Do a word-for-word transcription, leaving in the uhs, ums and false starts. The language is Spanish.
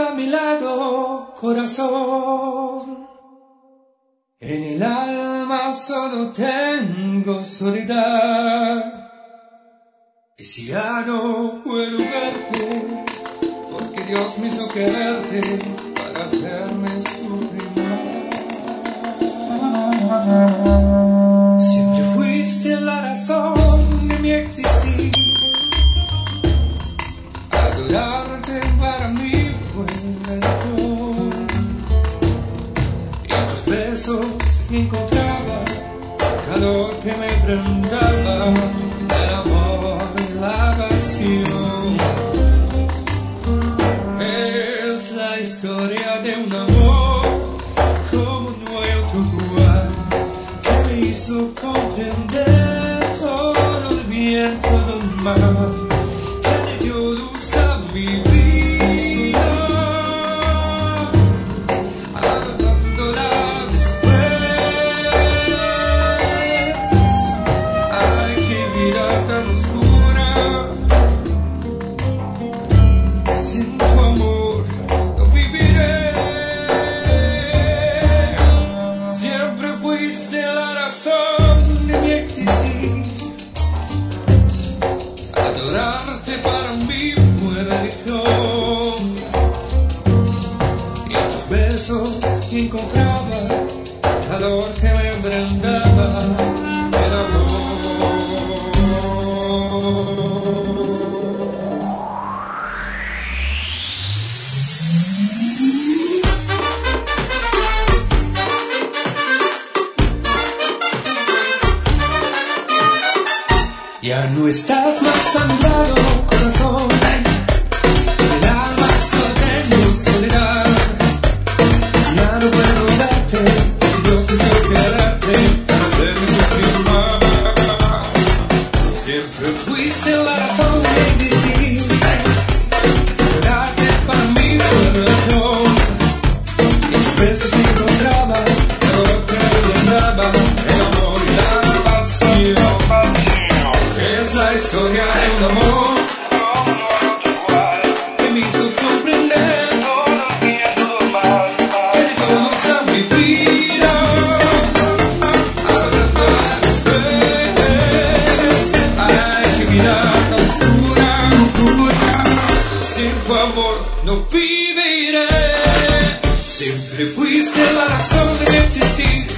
a mi lado, corazón. En el alma solo tengo soledad. Y si ya no puedo verte, porque Dios me hizo quererte para hacerme sufrir más. Siempre fuiste la razón de mi existir. Adorarte para mí fue la razón. Y en tus besos encontraba calor que me brindaba el amor y la pasión. Es la historia de un amor como no hay otro igual, que me hizo comprender todo el bien, todo el mal, que le dio luz a mi vida, abandonándola después. Ay, qué vida tan oscura. Sin tu amor no viviré. Siempre fuiste la razón de mi existir. Adorarte para mí fue religión. Y en tus besos encontraba calor que me brindaba el amor. Ya no estás más a mi lado, corazón. En el alma solo tengo soledad. Si ya no puedo verte, Dios me hizo quererte para hacerme sufrir más. Siempre fuiste la razón de existir. Adorarte para mí fue razón. Y en tus besos encontraba todo que me brindaba el amor y la pasión. Es la historia de un amor que me hizo comprender todo el bien, todo el mal, que le dio luz a mi vida. Ay, qué vida tan oscura. Sin tu amor no viviré. Siempre fuiste la razón de existir.